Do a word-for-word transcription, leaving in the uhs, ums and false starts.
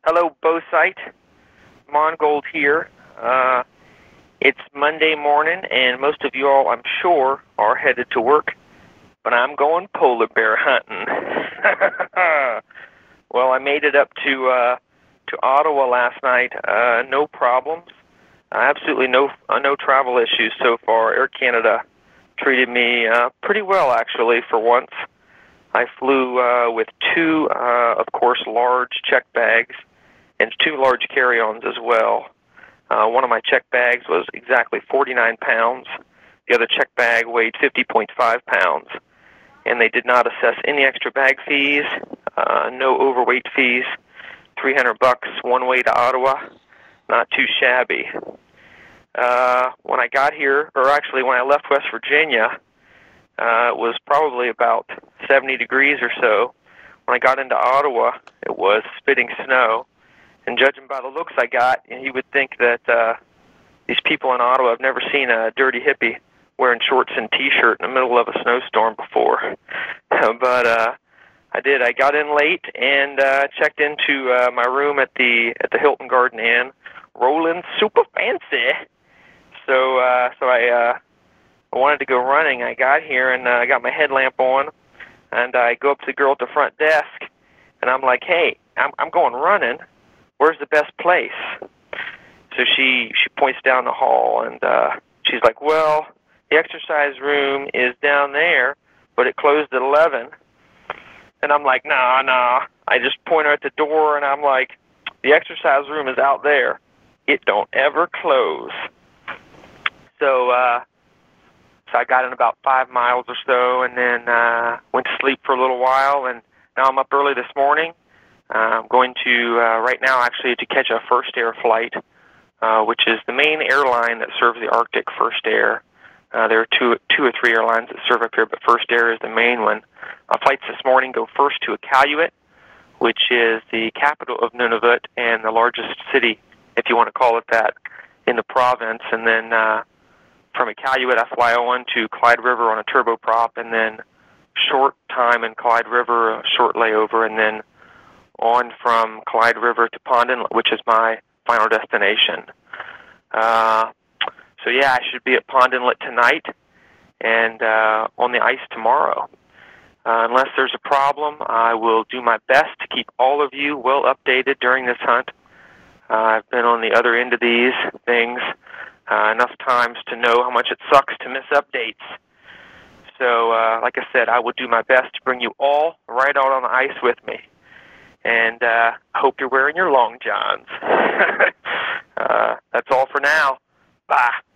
Hello, Bosite. Mongold here. Uh, it's Monday morning, and most of you all, I'm sure, are headed to work, but I'm going polar bear hunting. Well, I made it up to uh, to Ottawa last night. Uh, no problems. Uh, absolutely no uh, no travel issues so far. Air Canada treated me uh, pretty well, actually, for once. I flew uh, with two, uh, of course, large check bags and two large carry-ons as well. Uh, one of my check bags was exactly forty-nine pounds. The other check bag weighed fifty point five pounds. And they did not assess any extra bag fees, uh, no overweight fees, three hundred bucks one way to Ottawa. Not too shabby. Uh, when I got here, or actually when I left West Virginia, uh, it was probably about seventy degrees or so. When I got into Ottawa, it was spitting snow. And judging by the looks I got, you would think that uh, these people in Ottawa have never seen a dirty hippie wearing shorts and T-shirt in the middle of a snowstorm before. But uh, I did. I got in late and uh, checked into uh, my room at the at the Hilton Garden Inn, rolling super fancy. So uh, so I uh, I wanted to go running. I got here and uh, I got my headlamp on, and I go up to the girl at the front desk, and I'm like, "Hey, I'm I'm going running. Where's the best place?" So she she points down the hall, and uh, she's like, "Well, the exercise room is down there, but it closed at eleven. And I'm like, "Nah, nah." I just point her at the door, and I'm like, "The exercise room is out there. It don't ever close." So, uh, so I got in about five miles or so, and then uh, went to sleep for a little while, and now I'm up early this morning. Uh, I'm going to, uh, right now, actually, to catch a First Air flight, uh, which is the main airline that serves the Arctic, First Air. Uh, there are two, two or three airlines that serve up here, but First Air is the main one. Uh, flights this morning go first to Iqaluit, which is the capital of Nunavut and the largest city, if you want to call it that, in the province. And then uh, from Iqaluit, I fly on to Clyde River on a turboprop, and then short time in Clyde River, a short layover, and then on from Clyde River to Pond Inlet, which is my final destination. Uh, so yeah, I should be at Pond Inlet tonight and uh, on the ice tomorrow. Uh, unless there's a problem, I will do my best to keep all of you well updated during this hunt. Uh, I've been on the other end of these things uh, enough times to know how much it sucks to miss updates. So, uh, like I said, I will do my best to bring you all right out on the ice with me. And uh, I hope you're wearing your long johns. uh, that's all for now. Bye.